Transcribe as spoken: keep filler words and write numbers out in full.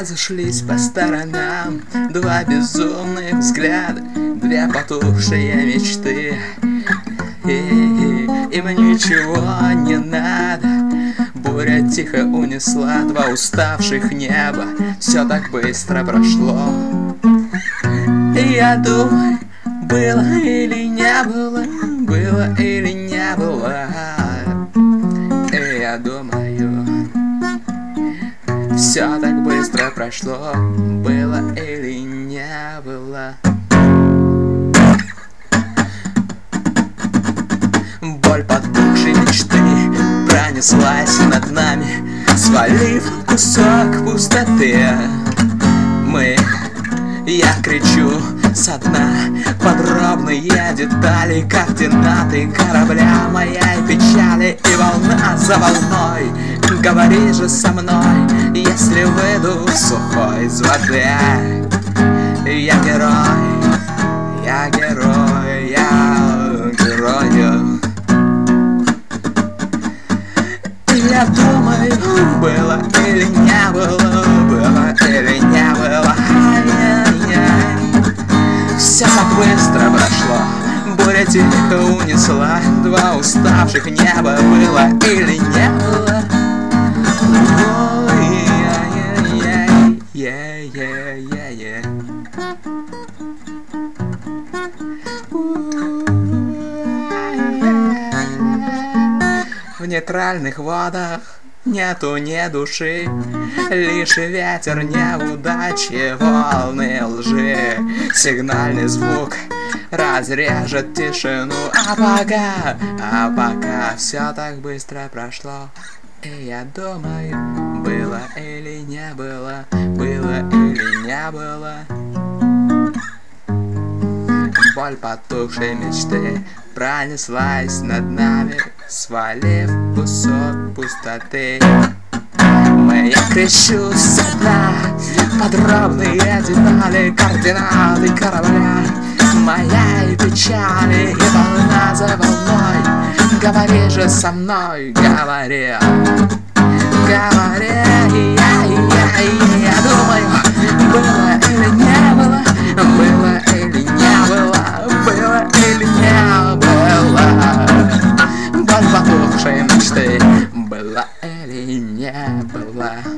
разошлись по сторонам. Два безумных взгляда, две потухшие мечты. И им ничего не надо. Буря тихо унесла два уставших неба. Все так быстро прошло. И я думаю, было или не было, было или не было. И я думаю, все так быстро прошло, было или не было. Боль потухшей мечты пронеслась над нами, свалив кусок пустоты. Мы, я кричу со дна подробные детали, координаты корабля моей печали. И волна за волной, говори же со мной, если выйду сухой из воды. Я герой, я герой, я герой. Я думаю, было или не было, было или не было. Ай-яй-яй. Все так быстро прошло, буря тихо унесла два уставших неба, было или не было. Ой-яй-яй-яй-яй-яй. В нейтральных водах нету ни души, лишь ветер неудачи, волны лжи. Сигнальный звук разрежет тишину. А пока, а пока все так быстро прошло. И я думаю, было или не было, было или не было. Боль потухшей мечты пронеслась над нами, свалив кусок пустоты. Мы, я кричу со дна подробные детали, координаты корабля моей печали. И волна за волной, говори же со мной, говори, говори. Я, я, я думаю, было или не было, было или не было, было или не было. Боль потухшей мечты, было или не было.